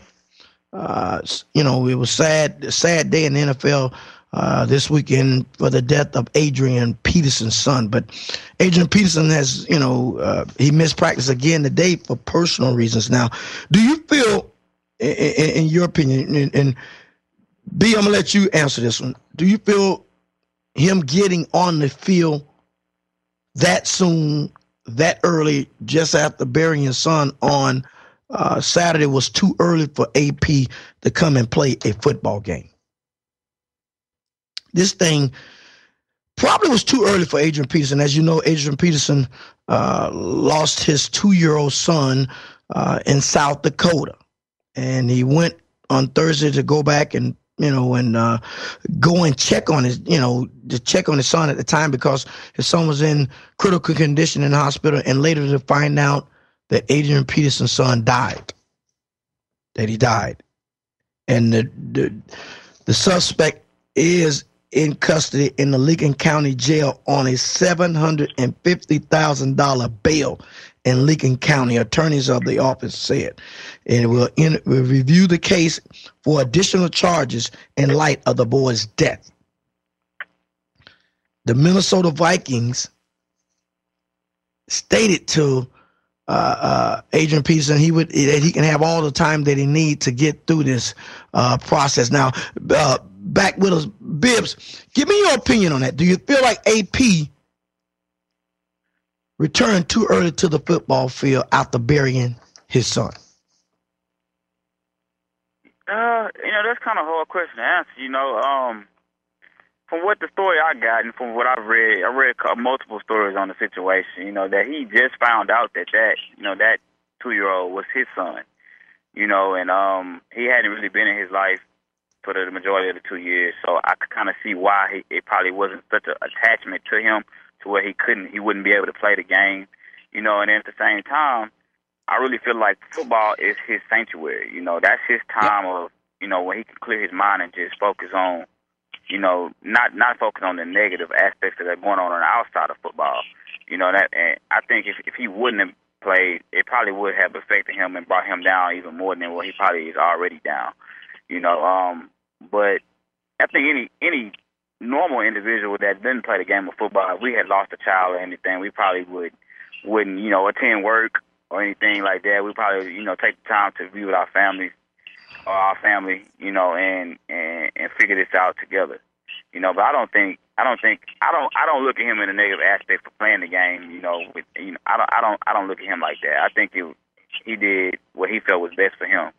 uh, you know, it was sad, a sad day in the N F L uh, this weekend for the death of Adrian Peterson's son. But Adrian Peterson has, you know, uh, he missed practice again today for personal reasons. Now, do you feel, in, in, in your opinion, and, and B, I'm going to let you answer this one. Do you feel him getting on the field that soon, that early, just after burying his son on uh, Saturday was too early for A P to come and play a football game? This thing probably was too early for Adrian Peterson. As you know, Adrian Peterson uh, lost his two-year-old son uh, in South Dakota, and he went on Thursday to go back and you know, and uh, go and check on his, you know, to check on his son at the time because his son was in critical condition in the hospital, and later to find out that Adrian Peterson's son died, that he died. And the the, the suspect is in custody in the Lincoln County Jail on a seven hundred fifty thousand dollars bail in Lincoln County, attorneys of the office said. And will in, will review the case for additional charges in light of the boy's death. The Minnesota Vikings stated to uh, uh, Adrian Peterson he would that he can have all the time that he needs to get through this uh, process. Now, uh, back with us, Bibbs, give me your opinion on that. Do you feel like A P returned too early to the football field after burying his son? Uh, you know, that's kind of a hard question to answer. You know, um, from what the story I got and from what I've read, I read multiple stories on the situation. You know that he just found out that that you know that two-year-old was his son. You know, and um, he hadn't really been in his life for the majority of the two years, so I could kind of see why he, it probably wasn't such an attachment to him to where he couldn't, he wouldn't be able to play the game. You know, and at the same time, I really feel like football is his sanctuary. You know, that's his time of, you know, when he can clear his mind and just focus on, you know, not not focus on the negative aspects that are going on on the outside of football. You know, that, and I think if if he wouldn't have played, it probably would have affected him and brought him down even more than what he probably is already down. You know, um, but I think any any normal individual that didn't play the game of football, if we had lost a child or anything, we probably would wouldn't you know attend work or anything like that. We probably you know take the time to be with our families or our family, you know, and and and figure this out together. You know, but I don't think I don't think I don't I don't look at him in a negative aspect for playing the game. You know, with you know I don't I don't I don't look at him like that. I think it, he did what he felt was best for him.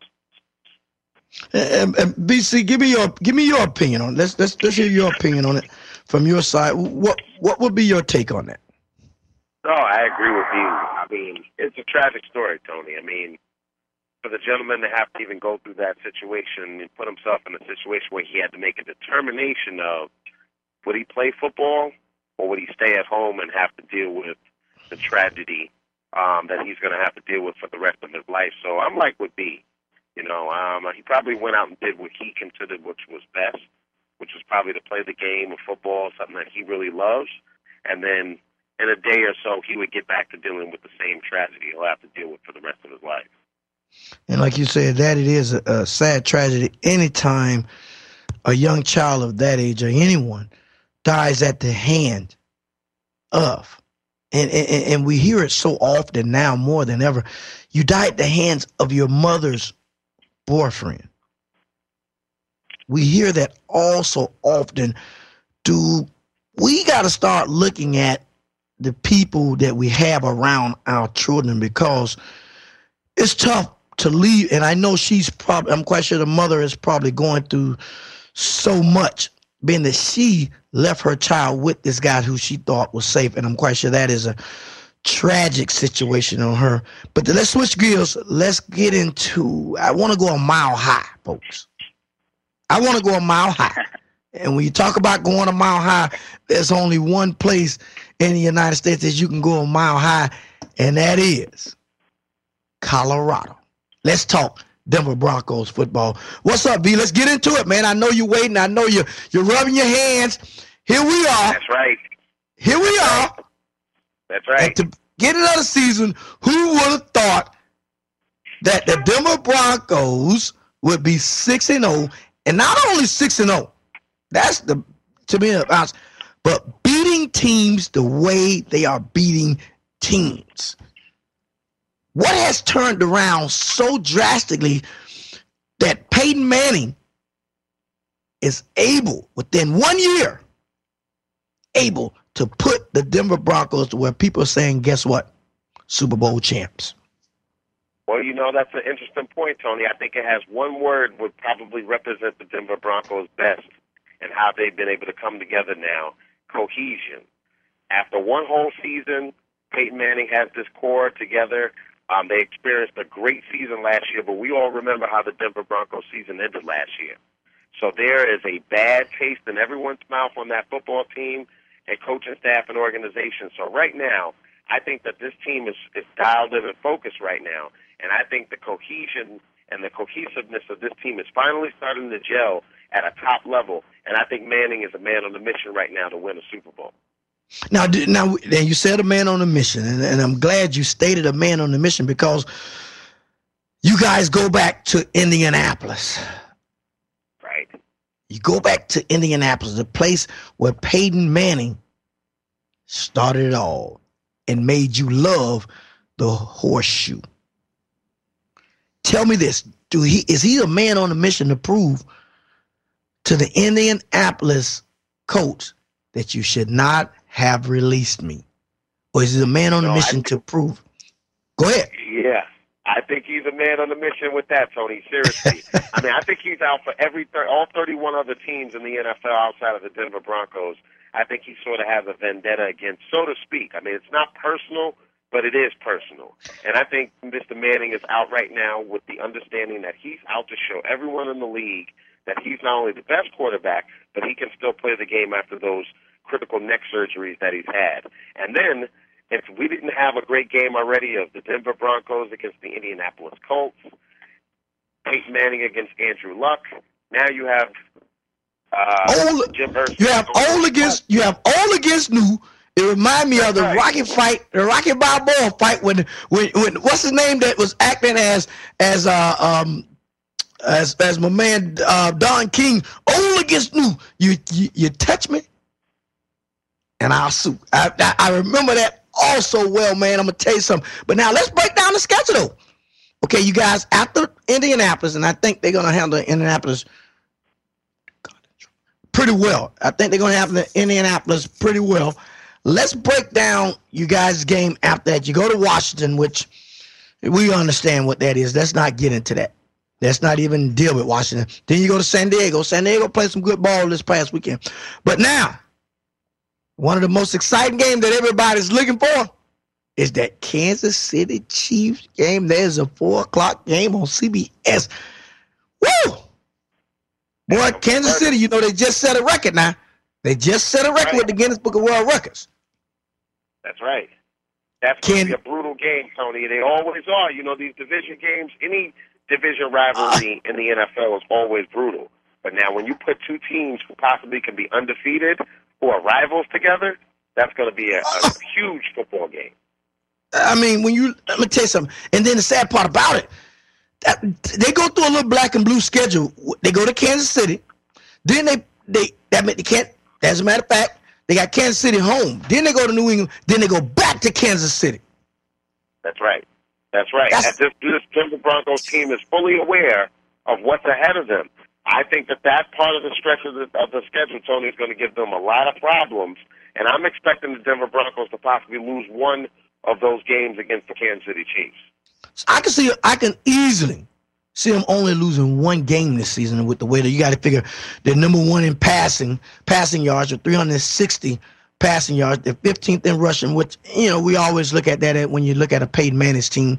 And, and B C, give me your give me your opinion on it. Let's let's let's hear your opinion on it from your side. What what would be your take on that? No, I agree with you. I mean, it's a tragic story, Tony. I mean, for the gentleman to have to even go through that situation and put himself in a situation where he had to make a determination of would he play football or would he stay at home and have to deal with the tragedy um, that he's going to have to deal with for the rest of his life. So I'm like with B. You know, um, he probably went out and did what he considered which was best, which was probably to play the game of football, something that he really loves. And then in a day or so, he would get back to dealing with the same tragedy he'll have to deal with for the rest of his life. And like you said, that it is a, a sad tragedy. Anytime a young child of that age or anyone dies at the hand of, and, and, and we hear it so often now more than ever, you die at the hands of your mother's boyfriend. We hear that all so often. Do we got to start looking at the people that we have around our children, because it's tough to leave. And I know she's probably, I'm quite sure the mother is probably going through so much, being that she left her child with this guy who she thought was safe. And I'm quite sure that is a tragic situation on her. But let's switch gears. Let's get into, I want to go a mile high, folks. I want to go a mile high. And when you talk about going a mile high, there's only one place in the United States that you can go a mile high, and that is Colorado. Let's talk Denver Broncos football. What's up, B? Let's get into it, man. I know you're waiting. I know you're, you're rubbing your hands. Here we are. That's right. Here we are. That's right. And to get another season, who would have thought that the Denver Broncos would be six and oh, and not only six and oh, that's the, to me, but beating teams the way they are beating teams. What has turned around so drastically that Peyton Manning is able, within one year, able to put the Denver Broncos to where people are saying, guess what? Super Bowl champs. Well, you know, that's an interesting point, Tony. I think it has one word would probably represent the Denver Broncos best and how they've been able to come together now: cohesion. After one whole season, Peyton Manning has this core together. Um, they experienced a great season last year, but we all remember how the Denver Broncos season ended last year. So there is a bad taste in everyone's mouth on that football team and coaching staff and organization. So right now, I think that this team is, is dialed in and focused right now. And I think the cohesion and the cohesiveness of this team is finally starting to gel at a top level. And I think Manning is a man on a mission right now to win a Super Bowl. Now, now, and you said a man on a mission, and, and I'm glad you stated a man on a mission, because you guys go back to Indianapolis. Right. You go back to Indianapolis, the place where Peyton Manning started it all and made you love the horseshoe. Tell me this: Do he is he a man on a mission to prove to the Indianapolis coach that you should not have released me? Or is he a man on no, a mission I, to prove? Go ahead. Yeah. I I think he's a man on a mission with that, Tony. Seriously. I mean, I think he's out for every thir- all thirty-one other teams in the N F L outside of the Denver Broncos. I think he sort of has a vendetta against, so to speak. I mean, it's not personal, but it is personal. And I think Mister Manning is out right now with the understanding that he's out to show everyone in the league that he's not only the best quarterback, but he can still play the game after those critical neck surgeries that he's had. And then, if we didn't have a great game already of the Denver Broncos against the Indianapolis Colts, Peyton Manning against Andrew Luck, now you have uh, all, Jim Irsay. You have all against you have all against new. It remind me of the right. Rocky fight, the Rocky Balboa fight when when when what's his name that was acting as as uh um as as my man uh, Don King. All against new. You, you you touch me, and I'll sue. I, I I remember that also well, man. I'm gonna tell you something. But now let's break down the schedule. Okay, you guys, after Indianapolis, and I think they're gonna handle Indianapolis pretty well. I think they're gonna handle Indianapolis pretty well. Let's break down you guys' game after that. You go to Washington, which we understand what that is. Let's not get into that. Let's not even deal with Washington. Then you go to San Diego. San Diego played some good ball this past weekend. But now, one of the most exciting games that everybody's looking for is that Kansas City Chiefs game. There's a four o'clock game on C B S. Woo! Boy, Kansas City, you know, they just set a record now. They just set a record right. with the Guinness Book of World Records. That's right. That's going to be a brutal game, Tony. They always are. You know, these division games, any division rivalry uh, in the N F L is always brutal. But now when you put two teams who possibly can be undefeated who are rivals together, that's going to be a, a huge football game. I mean, when you, let me tell you something. And then the sad part about it, that, they go through a little black and blue schedule. They go to Kansas City. Then they, they, that meant they can't, as a matter of fact, they got Kansas City home. Then they go to New England. Then they go back to Kansas City. That's right. That's right. That's, this, this Denver Broncos team is fully aware of what's ahead of them. I think that that part of the stretch of the, of the schedule, Tony, is going to give them a lot of problems. And I'm expecting the Denver Broncos to possibly lose one of those games against the Kansas City Chiefs. So I can see, I can easily see them only losing one game this season with the way that you got to figure they're number one in passing, passing yards with three hundred sixty passing yards. They're fifteenth in rushing, which, you know, we always look at that when you look at a Peyton Manning's team.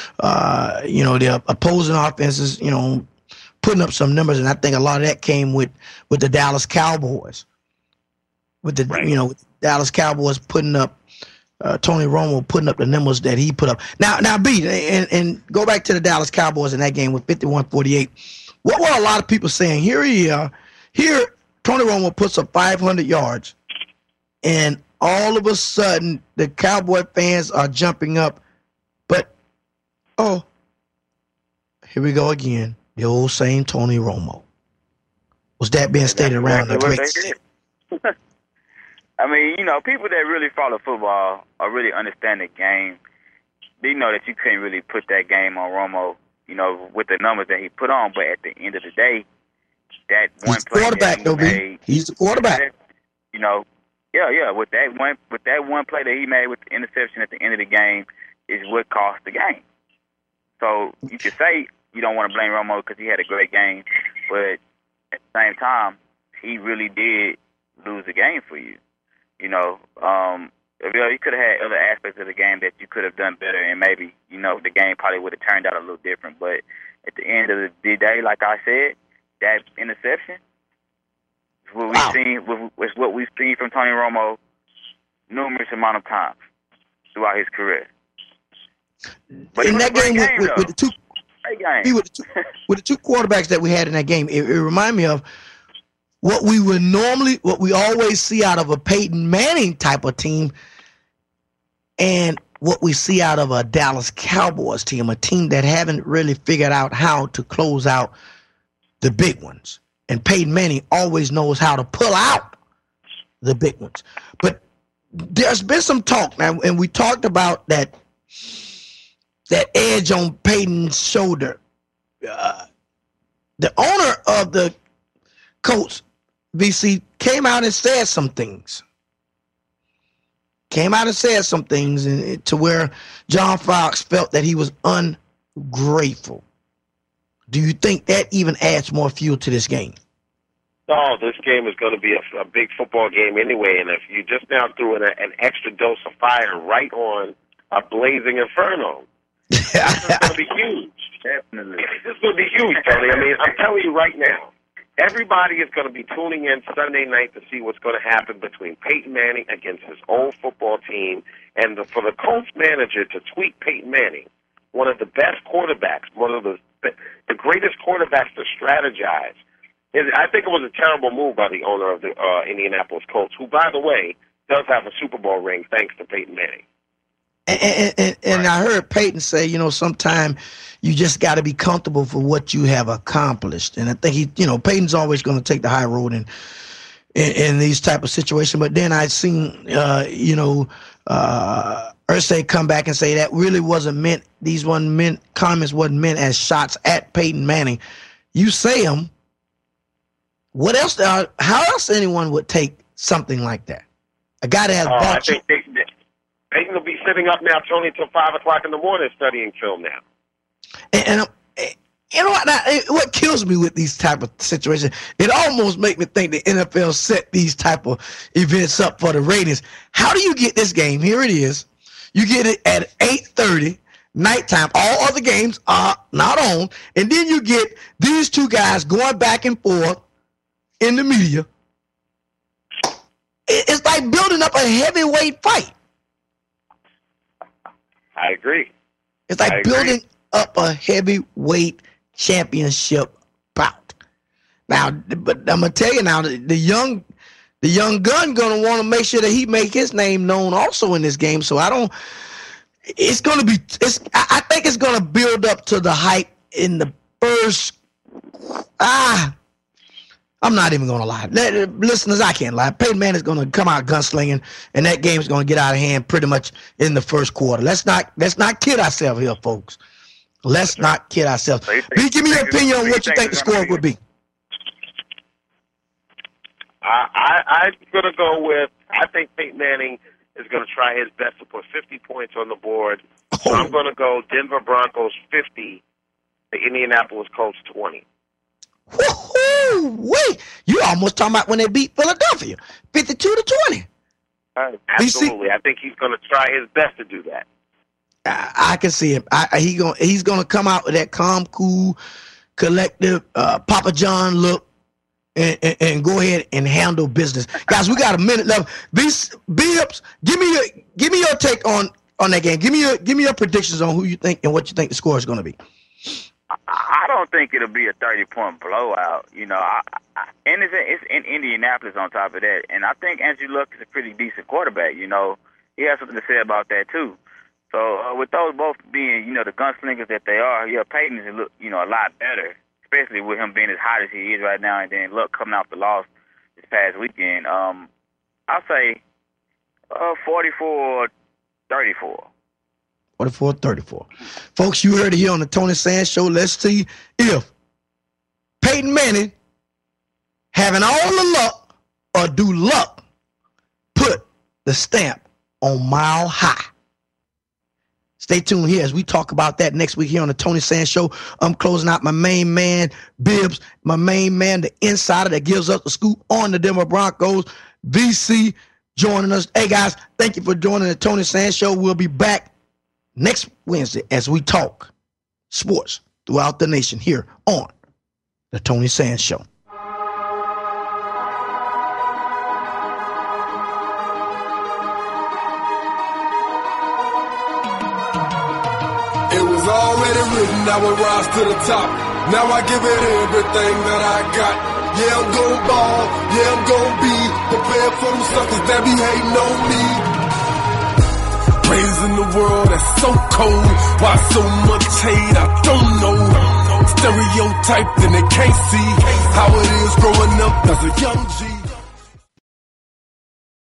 Uh, you know, the opposing offenses, you know, putting up some numbers, and I think a lot of that came with, with the Dallas Cowboys. With the, right. you know, with Dallas Cowboys putting up, uh, Tony Romo putting up the numbers that he put up. Now, now, B, and, and go back to the Dallas Cowboys in that game with fifty-one forty-eight. What were a lot of people saying? Here he are. Here, Tony Romo puts up five hundred yards, and all of a sudden, the Cowboy fans are jumping up. But, oh, here we go again. The old same Tony Romo. Was that being stated around the great city? I mean, you know, people that really follow football or really understand the game, they know that you couldn't really put that game on Romo, you know, with the numbers that he put on. But at the end of the day, that one He's play quarterback, that he though, made, he's the quarterback. You know, yeah, yeah. With that one, with that one play that he made with the interception at the end of the game, is what cost the game. So you could say you don't want to blame Romo because he had a great game, but at the same time, he really did lose the game for you. You know, um, you know, you could have had other aspects of the game that you could have done better, and maybe, you know, the game probably would have turned out a little different. But at the end of the day, like I said, that interception is what wow. we've seen. Was what we've seen from Tony Romo numerous amount of times throughout his career. But in that game, game with, with, with the two, game. With, the two with the two quarterbacks that we had in that game, it, it reminded me of what we would normally, what we always see out of a Peyton Manning type of team, and what we see out of a Dallas Cowboys team, a team that haven't really figured out how to close out the big ones. And Peyton Manning always knows how to pull out the big ones. But there's been some talk now, and we talked about that that edge on Peyton's shoulder. Uh, the owner of the Colts, V C, came out and said some things. Came out and said some things and, to where John Fox felt that he was grateful. Do you think that even adds more fuel to this game? Oh, this game is going to be a, a big football game anyway, and if you just now threw in a, an extra dose of fire right on a blazing inferno, this is going to be huge. Definitely. This is going to be huge, Tony. I mean, I'm telling you right now, everybody is going to be tuning in Sunday night to see what's going to happen between Peyton Manning against his old football team, and the, for the Colts manager to tweet Peyton Manning, one of the best quarterbacks, one of the the greatest quarterbacks to strategize. I think it was a terrible move by the owner of the uh, Indianapolis Colts, who, by the way, does have a Super Bowl ring thanks to Peyton Manning. And, and, and, and I heard Peyton say, you know, sometime you just got to be comfortable for what you have accomplished. And I think he, you know, Peyton's always going to take the high road in, in, in these type of situations. But then I've seen, uh, you know, uh, Irsay come back and say that really wasn't meant, these one meant, comments wasn't meant as shots at Peyton Manning. You say them. What else? Uh, how else anyone would take something like that? A guy that has uh, bought I think you. Peyton, Peyton will be sitting up now, Tony, until five o'clock in the morning studying film now. And, and uh, you know what? Now, what kills me with these type of situations? It almost make me think the N F L set these type of events up for the ratings. How do you get this game? Here it is. You get it at eight thirty, nighttime. All other games are not on. And then you get these two guys going back and forth in the media. It's like building up a heavyweight fight. I agree. It's like I agree. building up a heavyweight championship bout. Now, but I'm gonna tell you now, the, the young, the young gun gonna want to make sure that he make his name known also in this game. So I don't. It's gonna be. It's. I think it's gonna build up to the hype in the first. Ah. I'm not even going to lie. Listeners, I can't lie. Peyton Manning is going to come out gunslinging, and that game is going to get out of hand pretty much in the first quarter. Let's not let's not kid ourselves here, folks. Let's not kid ourselves. So you think, B, give me your opinion on what you think the score would be. I, I, I'm going to go with, I think Peyton Manning is going to try his best to put fifty points on the board. So I'm going to go Denver Broncos fifty, the Indianapolis Colts twenty. Woo-hoo! Wait, you almost talking about when they beat Philadelphia, fifty-two to twenty. Uh, absolutely, I think he's going to try his best to do that. I, I can see him. I, I, he going he's going to come out with that calm, cool, collective, uh, Papa John look, and, and, and go ahead and handle business. Guys, we got a minute left. Bibbs, give me your give me your take on on that game. Give me your give me your predictions on who you think and what you think the score is going to be. I don't think it'll be a thirty-point blowout. You know, I, I, and it's, it's in Indianapolis on top of that. And I think Andrew Luck is a pretty decent quarterback. You know, he has something to say about that too. So uh, with those both being, you know, the gunslingers that they are, yeah, Peyton is look, you know, a lot better, especially with him being as hot as he is right now, and then Luck coming off the loss this past weekend. Um, I'll say uh, forty-four thirty-four. forty-four thirty-four. Folks, you heard it here on the Tony Sands Show. Let's see if Peyton Manning, having all the luck, or do luck put the stamp on Mile High? Stay tuned here as we talk about that next week here on the Tony Sands Show. I'm closing out my main man, Bibbs, my main man, the insider that gives us the scoop on the Denver Broncos. V C joining us. Hey, guys, thank you for joining the Tony Sands Show. We'll be back next Wednesday as we talk sports throughout the nation here on the Tony Sands Show. It was already written, I would rise to the top. Now I give it everything that I got. Yeah, I'm gon' ball, yeah, I'm gon' be prepared for them suckers that be hating on me. Raising the world that's so cold. Why so much hate? I don't know. Stereotyped and they can't see how it is growing up as a young G.